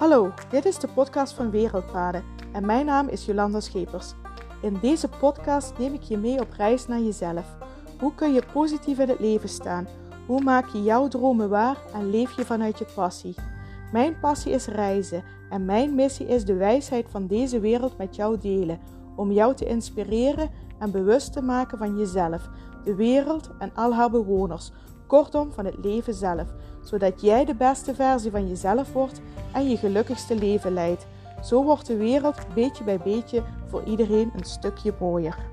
Hallo, dit is de podcast van Wereldpaden en mijn naam is Jolanda Schepers. In deze podcast neem ik je mee op reis naar jezelf. Hoe kun je positief in het leven staan? Hoe maak je jouw dromen waar en leef je vanuit je passie? Mijn passie is reizen en mijn missie is de wijsheid van deze wereld met jou delen. Om jou te inspireren en bewust te maken van jezelf, de wereld en al haar bewoners. Kortom, van het leven zelf. Zodat jij de beste versie van jezelf wordt en je gelukkigste leven leidt. Zo wordt de wereld beetje bij beetje voor iedereen een stukje mooier.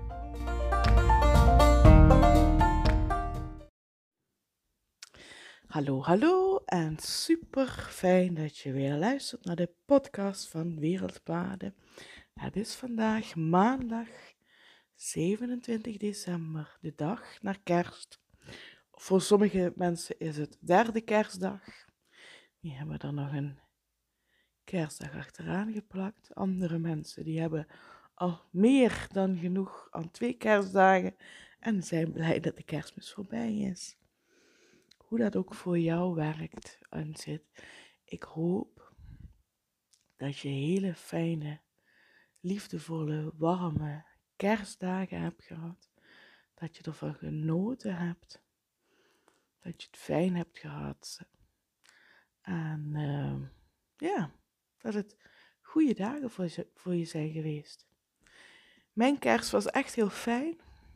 Hallo en super fijn dat je weer luistert naar de podcast van Wereldpaden. Het is vandaag maandag 27 december, de dag naar kerst. Voor sommige mensen is het derde kerstdag. Die hebben er nog een kerstdag achteraan geplakt. Andere mensen die hebben al meer dan genoeg aan 2 kerstdagen en zijn blij dat de kerstmis voorbij is. Hoe dat ook voor jou werkt en zit. Ik hoop dat je hele fijne, liefdevolle, warme kerstdagen hebt gehad. Dat je ervan genoten hebt. Dat je het fijn hebt gehad. En dat het goede dagen voor je zijn geweest. Mijn kerst was echt heel fijn.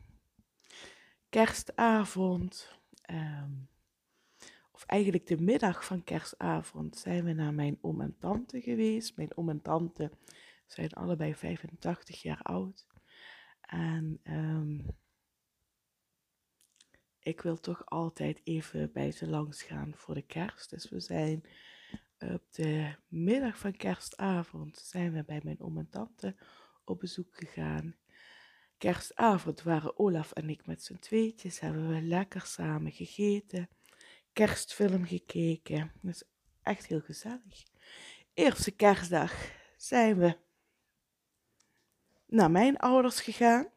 Kerstavond, of eigenlijk de middag van kerstavond, zijn we naar mijn oom en tante geweest. Mijn oom en tante zijn allebei 85 jaar oud. En ik wil toch altijd even bij ze langs gaan voor de kerst. Dus we zijn op de middag van kerstavond zijn we bij mijn oom en tante op bezoek gegaan. Kerstavond waren Olaf en ik met z'n tweetjes, hebben we lekker samen gegeten, kerstfilm gekeken. Dat is echt heel gezellig. Eerste kerstdag zijn we naar mijn ouders gegaan.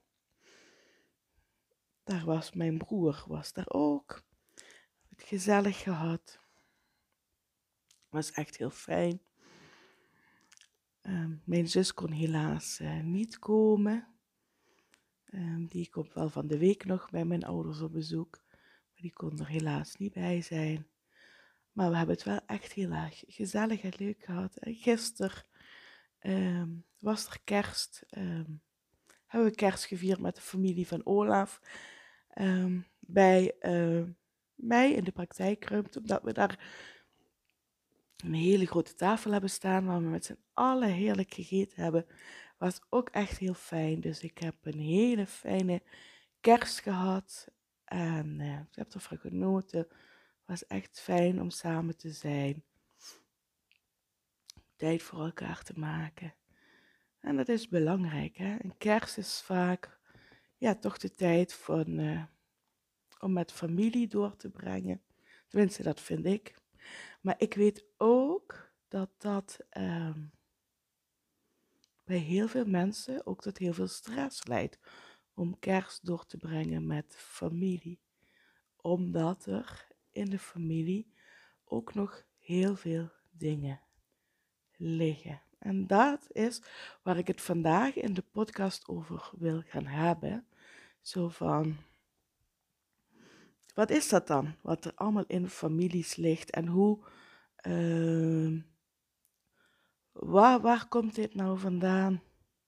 Daar was mijn broer, was daar ook. Het gezellig gehad. Was echt heel fijn. Mijn zus kon helaas niet komen. Die komt wel van de week nog bij mijn ouders op bezoek. Maar die kon er helaas niet bij zijn. Maar we hebben het wel echt heel erg gezellig en leuk gehad. En gisteren was er kerst. Hebben we kerst gevierd met de familie van Olaf. Bij mij in de praktijkruimte. Omdat we daar een hele grote tafel hebben staan. Waar we met z'n allen heerlijk gegeten hebben. Was ook echt heel fijn. Dus ik heb een hele fijne kerst gehad. En ik heb ervan genoten. Het was echt fijn om samen te zijn. Tijd voor elkaar te maken. En dat is belangrijk. Hè? Een kerst is vaak toch de tijd om met familie door te brengen. Tenminste, dat vind ik. Maar ik weet ook dat bij heel veel mensen ook tot heel veel stress leidt om kerst door te brengen met familie. Omdat er in de familie ook nog heel veel dingen liggen. En dat is waar ik het vandaag in de podcast over wil gaan hebben. Zo van, wat is dat dan? Wat er allemaal in families ligt en hoe, waar komt dit nou vandaan?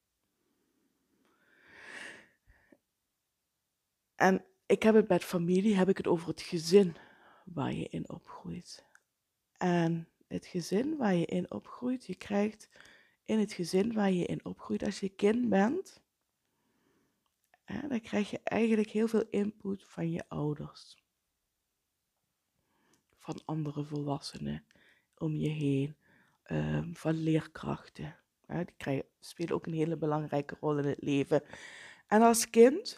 En ik heb het met familie, heb ik het over het gezin waar je in opgroeit. En het gezin waar je in opgroeit, je krijgt in het gezin waar je in opgroeit, als je kind bent, dan krijg je eigenlijk heel veel input van je ouders. Van andere volwassenen om je heen, van leerkrachten. Die spelen ook een hele belangrijke rol in het leven. En als kind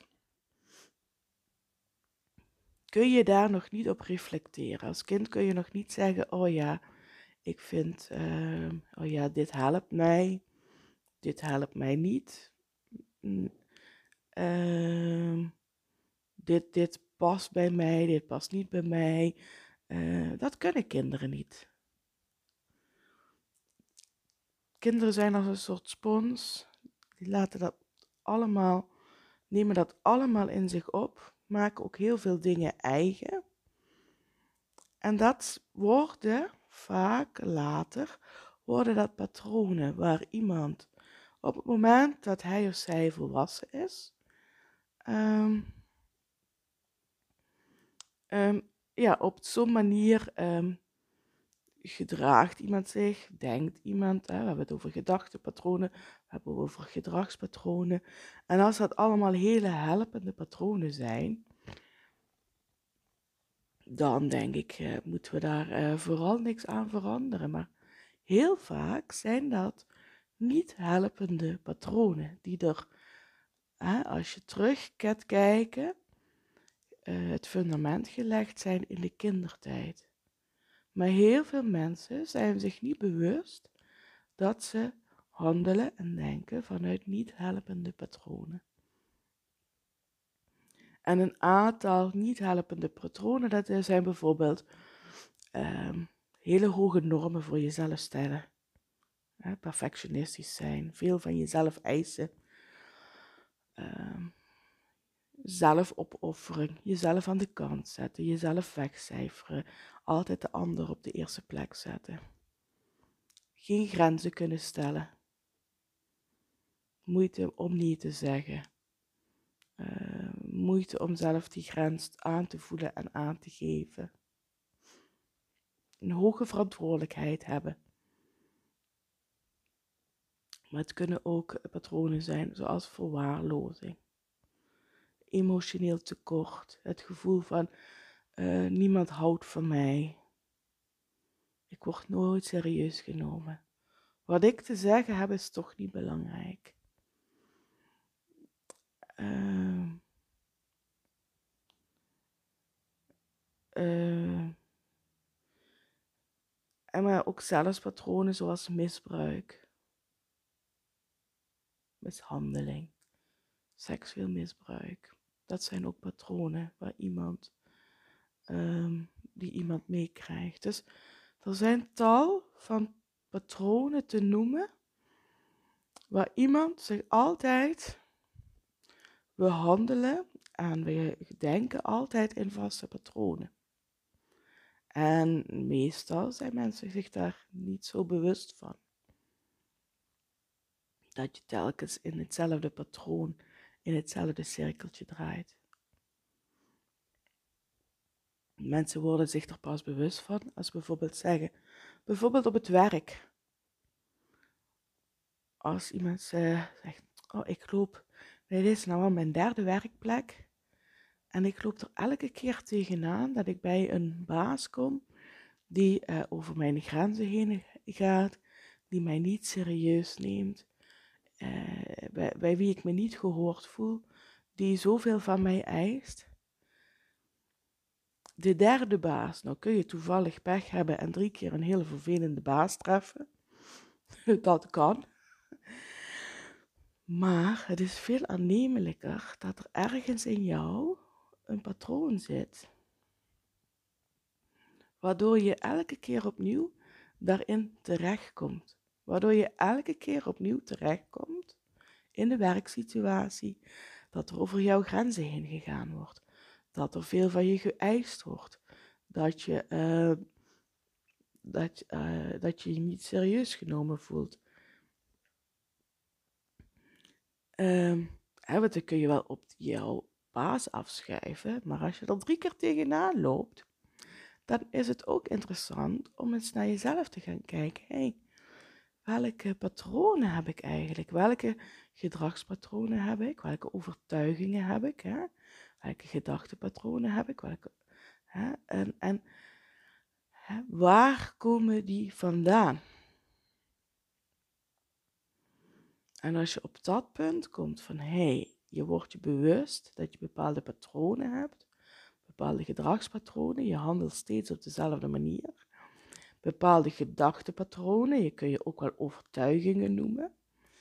kun je daar nog niet op reflecteren. Als kind kun je nog niet zeggen, oh ja, ik vind, dit helpt mij niet. Dit past bij mij, dit past niet bij mij. Dat kunnen kinderen niet. Kinderen zijn als een soort spons. Die laten dat allemaal, nemen dat allemaal in zich op. Maken ook heel veel dingen eigen. En dat worden vaak later, worden dat patronen waar iemand op het moment dat hij of zij volwassen is, ehm, ehm, ja, op zo'n manier gedraagt iemand zich, denkt iemand, we hebben het over gedachtepatronen, we hebben het over gedragspatronen. En als dat allemaal hele helpende patronen zijn, dan denk ik, moeten we daar vooral niks aan veranderen. Maar heel vaak zijn dat niet helpende patronen die er, als je terug gaat kijken, het fundament gelegd zijn in de kindertijd. Maar heel veel mensen zijn zich niet bewust dat ze handelen en denken vanuit niet helpende patronen. En een aantal niet helpende patronen, dat zijn bijvoorbeeld hele hoge normen voor jezelf stellen. Perfectionistisch zijn, veel van jezelf eisen. Zelfopoffering, jezelf aan de kant zetten, jezelf wegcijferen, altijd de ander op de eerste plek zetten. Geen grenzen kunnen stellen. Moeite om nee te zeggen. Moeite om zelf die grens aan te voelen en aan te geven. Een hoge verantwoordelijkheid hebben. Maar het kunnen ook patronen zijn zoals verwaarlozing. Emotioneel tekort. Het gevoel van niemand houdt van mij. Ik word nooit serieus genomen. Wat ik te zeggen heb is toch niet belangrijk. Uh, en maar ook zelfs patronen zoals misbruik, mishandeling, seksueel misbruik. Dat zijn ook patronen waar die iemand meekrijgt. Dus er zijn tal van patronen te noemen waar iemand zich altijd, we handelen en we denken altijd in vaste patronen. En meestal zijn mensen zich daar niet zo bewust van. Dat je telkens in hetzelfde patroon, in hetzelfde cirkeltje draait. Mensen worden zich er pas bewust van als bijvoorbeeld zeggen, bijvoorbeeld op het werk. Als iemand zegt, oh ik loop, dit is nou al mijn derde werkplek. En ik loop er elke keer tegenaan dat ik bij een baas kom die over mijn grenzen heen gaat, die mij niet serieus neemt, bij wie ik me niet gehoord voel, die zoveel van mij eist. De derde baas, nou kun je toevallig pech hebben en 3 keer een hele vervelende baas treffen. Dat kan. Maar het is veel aannemelijker dat er ergens in jou een patroon zit. Waardoor je elke keer opnieuw daarin terechtkomt. Waardoor je elke keer opnieuw terechtkomt in de werksituatie. Dat er over jouw grenzen heen gegaan wordt. Dat er veel van je geëist wordt. Dat je je niet serieus genomen voelt. Want dan kun je wel op jouw baas afschuiven. Maar als je er 3 keer tegenaan loopt, dan is het ook interessant om eens naar jezelf te gaan kijken. Hey, welke patronen heb ik eigenlijk? Welke gedragspatronen heb ik? Welke overtuigingen heb ik? Hè? Welke gedachtepatronen heb ik? Waar komen die vandaan? En als je op dat punt komt van, je wordt je bewust dat je bepaalde patronen hebt, bepaalde gedragspatronen, je handelt steeds op dezelfde manier, bepaalde gedachtepatronen, je kun je ook wel overtuigingen noemen.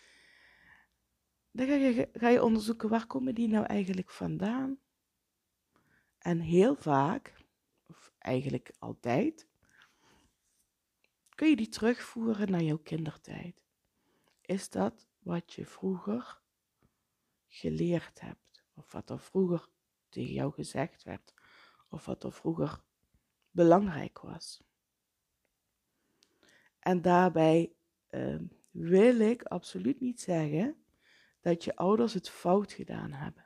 Dan ga je onderzoeken, waar komen die nou eigenlijk vandaan? En heel vaak, of eigenlijk altijd, kun je die terugvoeren naar jouw kindertijd. is dat wat je vroeger geleerd hebt. Of wat er vroeger tegen jou gezegd werd. Of wat er vroeger belangrijk was. En daarbij wil ik absoluut niet zeggen dat je ouders het fout gedaan hebben.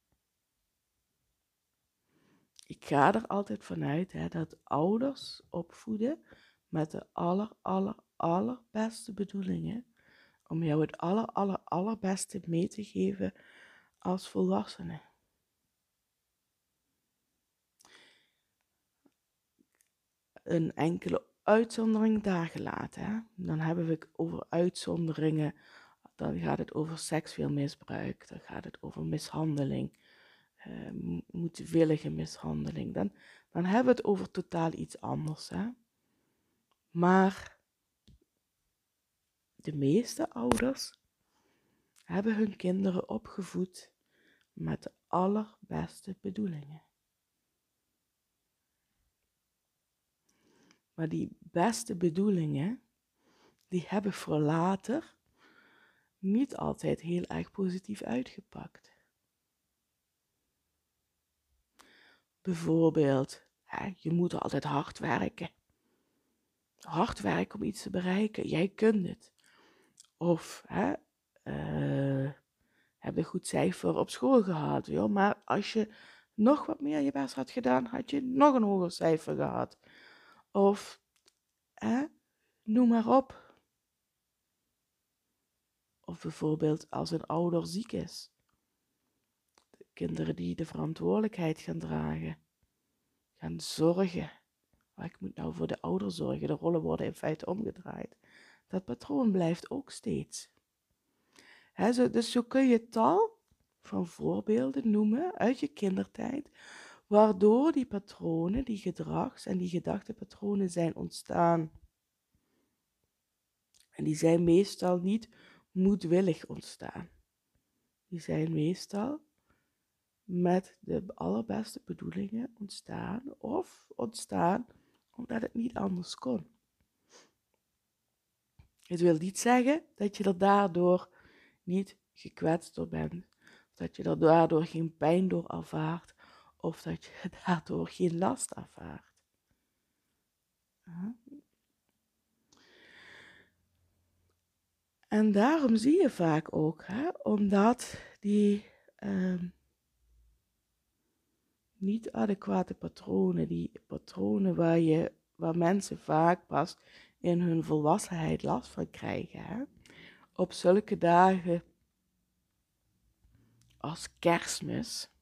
Ik ga er altijd vanuit dat ouders opvoeden met de allerbeste bedoelingen. Om jou het allerbeste mee te geven als volwassene. Een enkele uitzondering daar gelaten. Hè? Dan hebben we het over uitzonderingen. Dan gaat het over seksueel misbruik. Dan gaat het over mishandeling. Moedwillige mishandeling. Dan hebben we het over totaal iets anders. Hè? Maar de meeste ouders hebben hun kinderen opgevoed met de allerbeste bedoelingen. Maar die beste bedoelingen, die hebben voor later niet altijd heel erg positief uitgepakt. Bijvoorbeeld, je moet altijd hard werken. Hard werken om iets te bereiken, jij kunt het. Of, heb een goed cijfer op school gehaald, joh. Maar als je nog wat meer je best had gedaan, had je nog een hoger cijfer gehad. Of, noem maar op. Of bijvoorbeeld als een ouder ziek is. De kinderen die de verantwoordelijkheid gaan dragen. Gaan zorgen. Maar ik moet nou voor de ouder zorgen. De rollen worden in feite omgedraaid. Dat patroon blijft ook steeds. Dus zo kun je tal van voorbeelden noemen uit je kindertijd, waardoor die patronen, die gedrags- en die gedachtepatronen zijn ontstaan. En die zijn meestal niet moedwillig ontstaan. Die zijn meestal met de allerbeste bedoelingen ontstaan omdat het niet anders kon. Het wil niet zeggen dat je er daardoor niet gekwetst door bent, of dat je er daardoor geen pijn door ervaart, of dat je daardoor geen last ervaart. En daarom zie je vaak ook, omdat die niet adequate patronen, die patronen waar mensen vaak pas in hun volwassenheid last van krijgen, op zulke dagen als Kerstmis,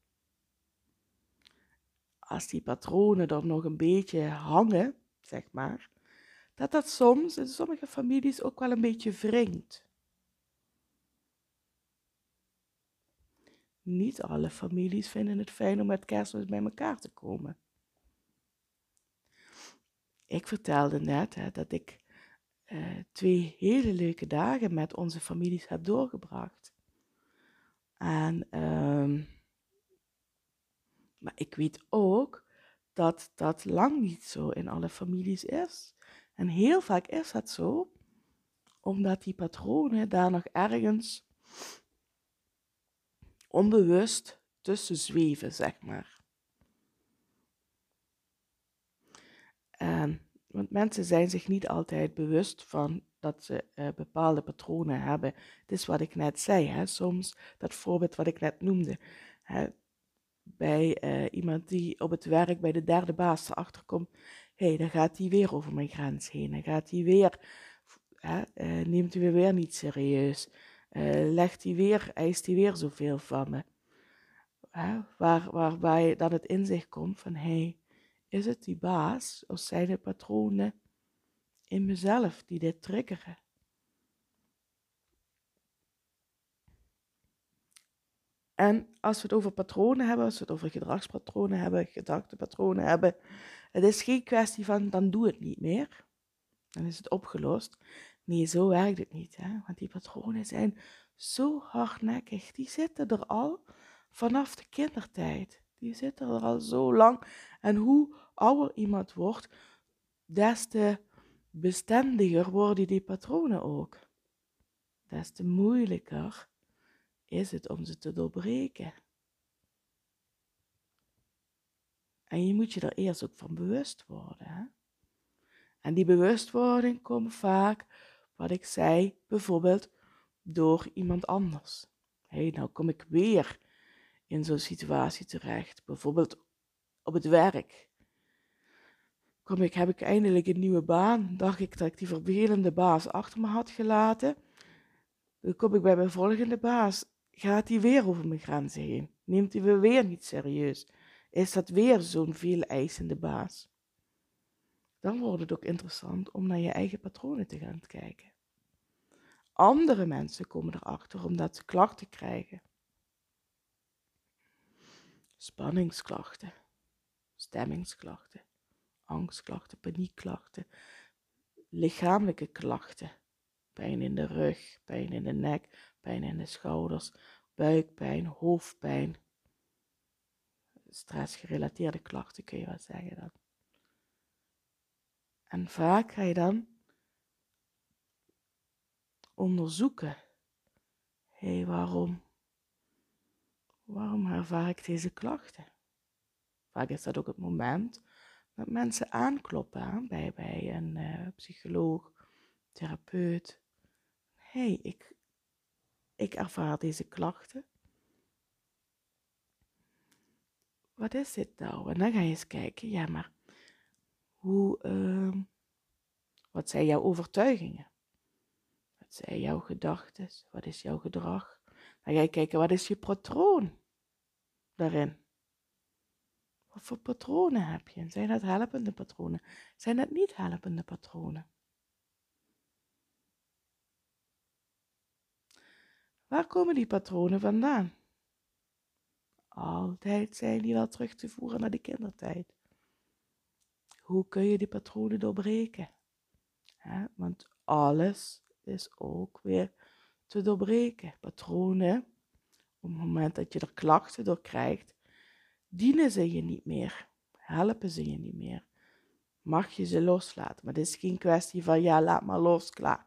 als die patronen er nog een beetje hangen, zeg maar, dat soms in sommige families ook wel een beetje wringt. Niet alle families vinden het fijn om met Kerstmis bij elkaar te komen. Ik vertelde net dat ik 2 hele leuke dagen met onze families heb doorgebracht. Maar ik weet ook dat dat lang niet zo in alle families is. En heel vaak is dat zo, omdat die patronen daar nog ergens onbewust tussen zweven, zeg maar. Want mensen zijn zich niet altijd bewust van dat ze bepaalde patronen hebben. Het is wat ik net zei, soms dat voorbeeld wat ik net noemde. Bij iemand die op het werk bij de derde baas erachter komt, dan gaat hij weer over mijn grens heen. Dan gaat hij weer, neemt hij me weer niet serieus. Eist hij weer zoveel van me. Waarbij dan het inzicht komt van, is het die baas of zijn de patronen in mezelf die dit triggeren? En als we het over patronen hebben, als we het over gedragspatronen hebben, gedachtepatronen hebben, het is geen kwestie van, dan doe het niet meer. Dan is het opgelost. Nee, zo werkt het niet. Want die patronen zijn zo hardnekkig. Die zitten er al vanaf de kindertijd. Die zitten er al zo lang. En hoe ouder iemand wordt, des te bestendiger worden die patronen ook. des te moeilijker is het om ze te doorbreken. En je moet je er eerst ook van bewust worden. Hè? En die bewustwording komt vaak, wat ik zei, bijvoorbeeld door iemand anders. Nou kom ik weer in zo'n situatie terecht. Bijvoorbeeld op het werk. Heb ik eindelijk een nieuwe baan. Dacht ik dat ik die vervelende baas achter me had gelaten. Dan kom ik bij mijn volgende baas. Gaat die weer over mijn grenzen heen? Neemt hij me weer niet serieus? Is dat weer zo'n veel eisende baas? Dan wordt het ook interessant om naar je eigen patronen te gaan kijken. Andere mensen komen erachter omdat ze klachten krijgen. Spanningsklachten, stemmingsklachten, angstklachten, paniekklachten, lichamelijke klachten. Pijn in de rug, pijn in de nek, pijn in de schouders, buikpijn, hoofdpijn. Stressgerelateerde klachten kun je wel zeggen dan. En vaak ga je dan onderzoeken. Waarom ervaar ik deze klachten? Vaak is dat ook het moment dat mensen aankloppen bij een psycholoog, therapeut. Ik ervaar deze klachten. Wat is dit nou? En dan ga je eens kijken, ja maar, wat zijn jouw overtuigingen? Wat zijn jouw gedachten? Wat is jouw gedrag? Dan ga je kijken, wat is je patroon daarin? Wat voor patronen heb je? Zijn dat helpende patronen? Zijn dat niet helpende patronen? Waar komen die patronen vandaan? Altijd zijn die wel terug te voeren naar de kindertijd. Hoe kun je die patronen doorbreken? Want alles is ook weer te doorbreken. Patronen, op het moment dat je er klachten door krijgt, dienen ze je niet meer. Helpen ze je niet meer. Mag je ze loslaten. Maar het is geen kwestie van, ja, laat maar los, klaar.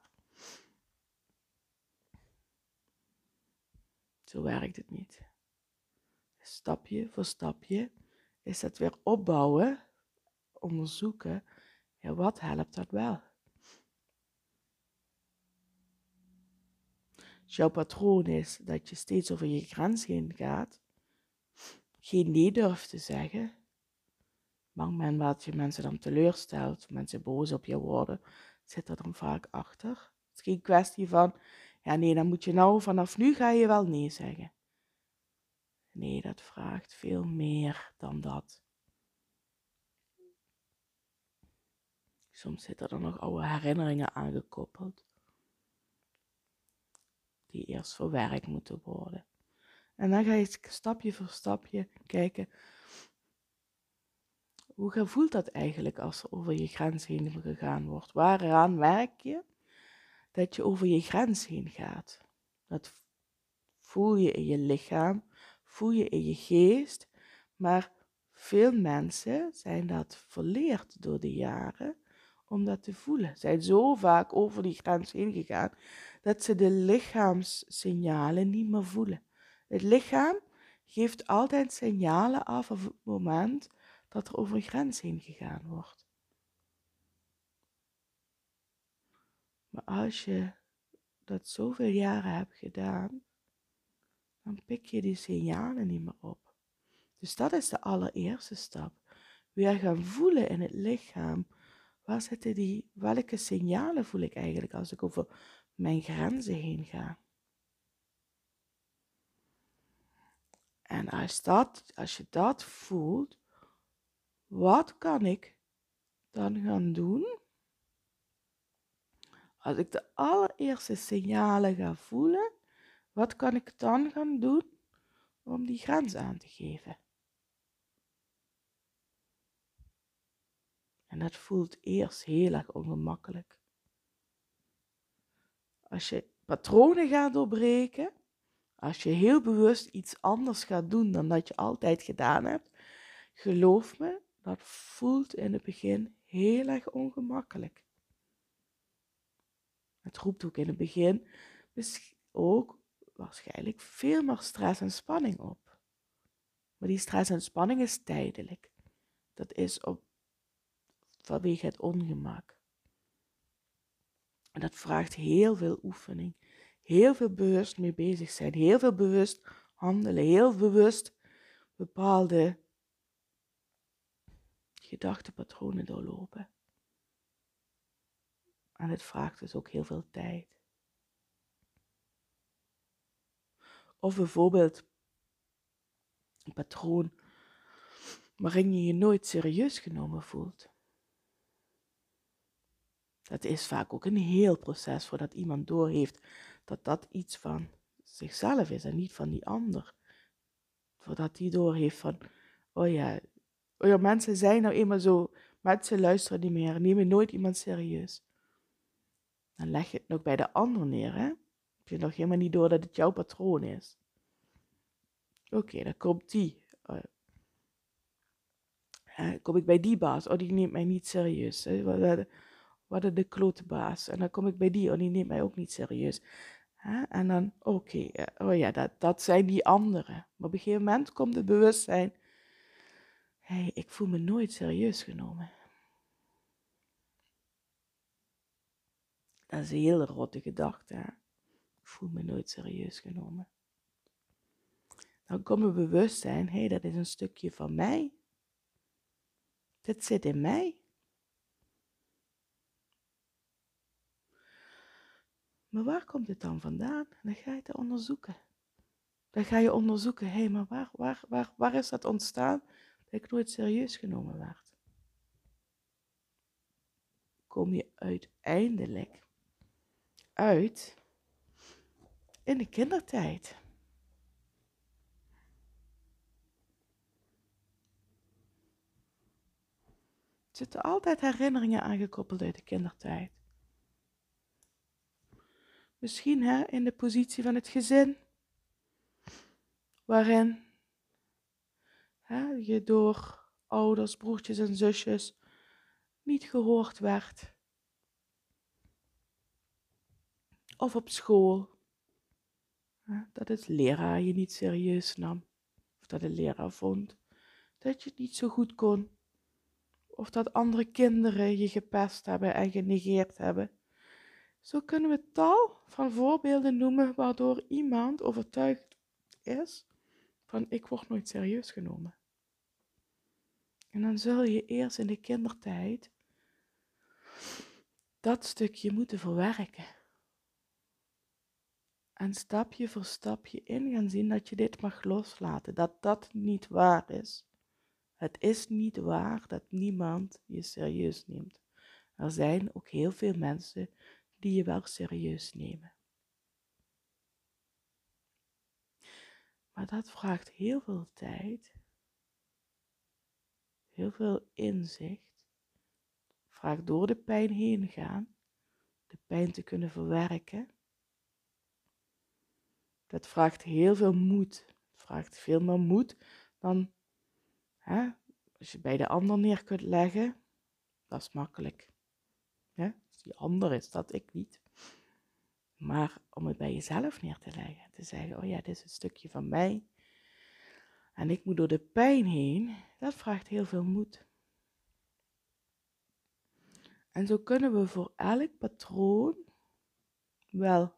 Zo werkt het niet. Stapje voor stapje is het weer opbouwen, onderzoeken, ja, wat helpt dat wel? Als jouw patroon is dat je steeds over je grens heen gaat, geen nee durft te zeggen, bang bent dat je mensen dan teleurstelt, mensen boos op je worden, zit er dan vaak achter. Het is geen kwestie van, ja nee, dan moet je nou, vanaf nu ga je wel nee zeggen. Nee, dat vraagt veel meer dan dat. Soms zitten er nog oude herinneringen aangekoppeld, die eerst verwerkt moeten worden. En dan ga je stapje voor stapje kijken, hoe voelt dat eigenlijk als er over je grens heen gegaan wordt? Waaraan merk je dat je over je grens heen gaat? Dat voel je in je lichaam, voel je in je geest, maar veel mensen zijn dat verleerd door de jaren om dat te voelen. Zijn zo vaak over die grens heen gegaan dat ze de lichaamssignalen niet meer voelen. Het lichaam geeft altijd signalen af op het moment dat er over een grens heen gegaan wordt. Maar als je dat zoveel jaren hebt gedaan, dan pik je die signalen niet meer op. Dus dat is de allereerste stap. Weer gaan voelen in het lichaam. Waar zitten welke signalen voel ik eigenlijk als ik over mijn grenzen heen ga? En als je dat voelt, wat kan ik dan gaan doen? Als ik de allereerste signalen ga voelen, wat kan ik dan gaan doen om die grens aan te geven? En dat voelt eerst heel erg ongemakkelijk. Als je patronen gaat doorbreken, als je heel bewust iets anders gaat doen dan dat je altijd gedaan hebt, geloof me, dat voelt in het begin heel erg ongemakkelijk. Het roept ook in het begin dus ook waarschijnlijk veel meer stress en spanning op. Maar die stress en spanning is tijdelijk. Dat is vanwege het ongemak. En dat vraagt heel veel oefening. Heel veel bewust mee bezig zijn. Heel veel bewust handelen. Heel bewust bepaalde gedachtepatronen doorlopen. En het vraagt dus ook heel veel tijd. Of bijvoorbeeld een patroon waarin je je nooit serieus genomen voelt. Dat is vaak ook een heel proces voordat iemand doorheeft dat dat iets van zichzelf is en niet van die ander. Voordat die doorheeft van, oh ja, mensen zijn nou eenmaal zo, mensen luisteren niet meer, nemen nooit iemand serieus. Dan leg je het nog bij de ander neer, hè? Heb je nog helemaal niet door dat het jouw patroon is. Oké, dan komt die. Kom ik bij die baas, oh die neemt mij niet serieus. Wat is de klote baas? En dan kom ik bij die, oh die neemt mij ook niet serieus. En dan, oké, oh ja, dat zijn die anderen. Maar op een gegeven moment komt het bewustzijn, hey, ik voel me nooit serieus genomen. Dat is een hele rotte gedachte. Hè? Ik voel me nooit serieus genomen. Dan komt het bewustzijn, hey, dat is een stukje van mij. Dit zit in mij. Maar waar komt het dan vandaan? Dan ga je het onderzoeken. Dan ga je onderzoeken, hé, maar waar is dat ontstaan dat ik nooit serieus genomen werd? Kom je uiteindelijk uit in de kindertijd. Er zitten altijd herinneringen aangekoppeld uit de kindertijd. Misschien in de positie van het gezin, waarin je door ouders, broertjes en zusjes niet gehoord werd. Of op school, dat het leraar je niet serieus nam. Of dat de leraar vond dat je het niet zo goed kon. Of dat andere kinderen je gepest hebben en genegeerd hebben. Zo kunnen we tal van voorbeelden noemen waardoor iemand overtuigd is van ik word nooit serieus genomen. En dan zul je eerst in de kindertijd dat stukje moeten verwerken. En stapje voor stapje in gaan zien dat je dit mag loslaten, dat dat niet waar is. Het is niet waar dat niemand je serieus neemt. Er zijn ook heel veel mensen die je wel serieus nemen. Maar dat vraagt heel veel tijd, heel veel inzicht. Vraagt door de pijn heen gaan, de pijn te kunnen verwerken. Dat vraagt heel veel moed. Het vraagt veel meer moed dan als je bij de ander neer kunt leggen. Dat is makkelijk. Als die ander is, dat ik niet. Maar om het bij jezelf neer te leggen. Te zeggen, oh ja, dit is een stukje van mij. En ik moet door de pijn heen. Dat vraagt heel veel moed. En zo kunnen we voor elk patroon wel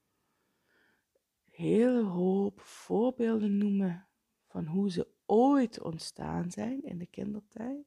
hele hoop voorbeelden noemen van hoe ze ooit ontstaan zijn in de kindertijd.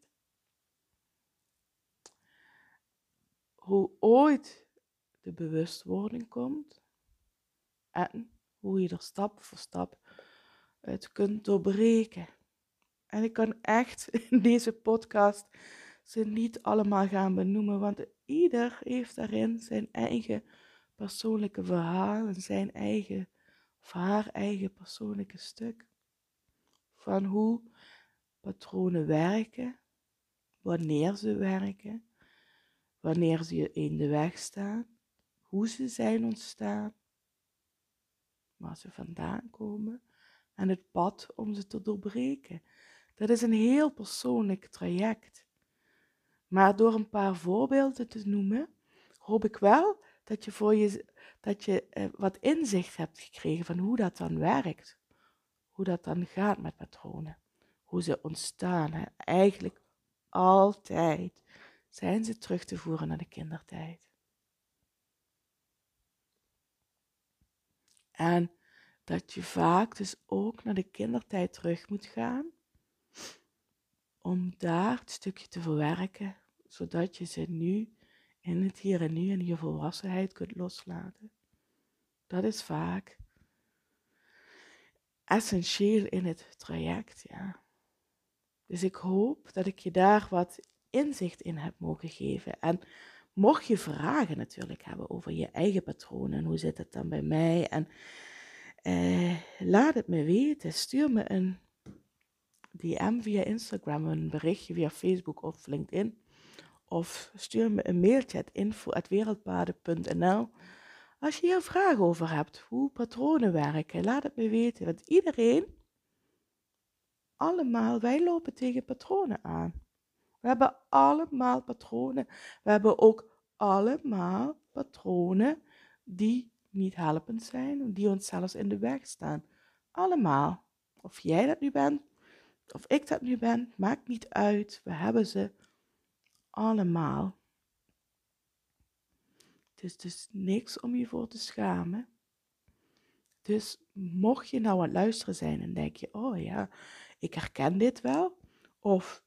Hoe ooit de bewustwording komt en hoe je er stap voor stap uit kunt doorbreken. En ik kan echt in deze podcast ze niet allemaal gaan benoemen, want ieder heeft daarin zijn eigen persoonlijke verhaal en zijn eigen of haar eigen persoonlijke stuk. Van hoe patronen werken, wanneer ze werken, wanneer ze je in de weg staan, hoe ze zijn ontstaan, waar ze vandaan komen en het pad om ze te doorbreken. Dat is een heel persoonlijk traject. Maar door een paar voorbeelden te noemen, hoop ik wel dat je wat inzicht hebt gekregen van hoe dat dan werkt. Hoe dat dan gaat met patronen. Hoe ze ontstaan. Hè. Eigenlijk altijd zijn ze terug te voeren naar de kindertijd. En dat je vaak dus ook naar de kindertijd terug moet gaan. Om daar het stukje te verwerken. Zodat je ze nu in het hier en nu in je volwassenheid kunt loslaten. Dat is vaak essentieel in het traject, ja. Dus ik hoop dat ik je daar wat inzicht in heb mogen geven. En mocht je vragen natuurlijk hebben over je eigen patronen en hoe zit het dan bij mij, en laat het me weten. Stuur me een DM via Instagram, een berichtje via Facebook of LinkedIn. Of stuur me een mailtje at info@wereldpaden.nl. Als je hier vragen over hebt, hoe patronen werken, laat het me weten. Want wij lopen tegen patronen aan. We hebben allemaal patronen. We hebben ook allemaal patronen die niet helpend zijn, die ons zelfs in de weg staan. Allemaal. Of jij dat nu bent, of ik dat nu ben, maakt niet uit. We hebben ze allemaal. Het is dus niks om je voor te schamen. Dus mocht je nou aan het luisteren zijn en denk je, oh ja, ik herken dit wel. Of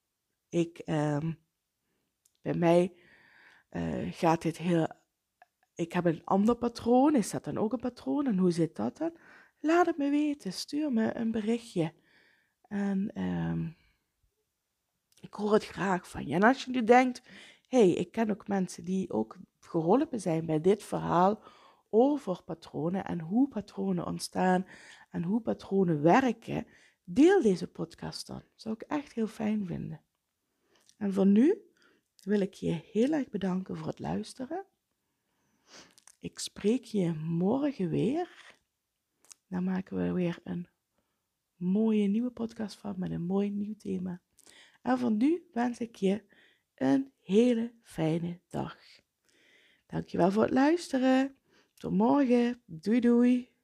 bij mij gaat dit ik heb een ander patroon. Is dat dan ook een patroon? En hoe zit dat dan? Laat het me weten. Stuur me een berichtje. En ik hoor het graag van je. En als je nu denkt, ik ken ook mensen die ook geholpen zijn bij dit verhaal over patronen en hoe patronen ontstaan en hoe patronen werken, deel deze podcast dan. Dat zou ik echt heel fijn vinden. En voor nu wil ik je heel erg bedanken voor het luisteren. Ik spreek je morgen weer. Dan maken we weer een mooie nieuwe podcast van met een mooi nieuw thema. En voor nu wens ik je een hele fijne dag. Dankjewel voor het luisteren. Tot morgen. Doei doei.